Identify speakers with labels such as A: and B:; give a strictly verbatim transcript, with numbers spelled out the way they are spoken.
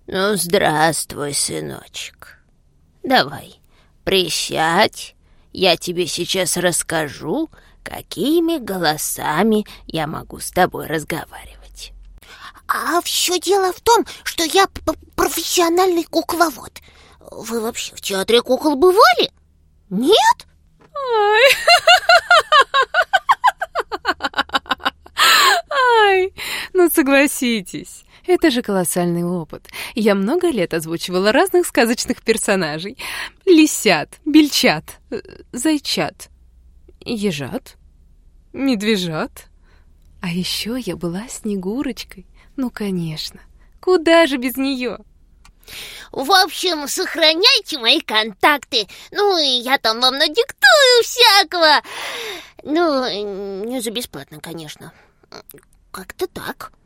A: Ну, здравствуй, сыночек. Давай, присядь, я тебе сейчас расскажу, какими голосами я могу с тобой разговаривать.
B: А все дело в том, что я профессиональный кукловод. Вы вообще в театре кукол бывали? Нет?
C: Ай, Ай, ну согласитесь, это же колоссальный опыт. Я много лет озвучивала разных сказочных персонажей. Лисят, бельчат, зайчат, ежат, медвежат. А еще я была Снегурочкой. Ну, конечно, куда же без нее?
B: В общем, сохраняйте мои контакты. Ну, и я там вам надиктую всякого. Ну, не за бесплатно, конечно. Как-то так.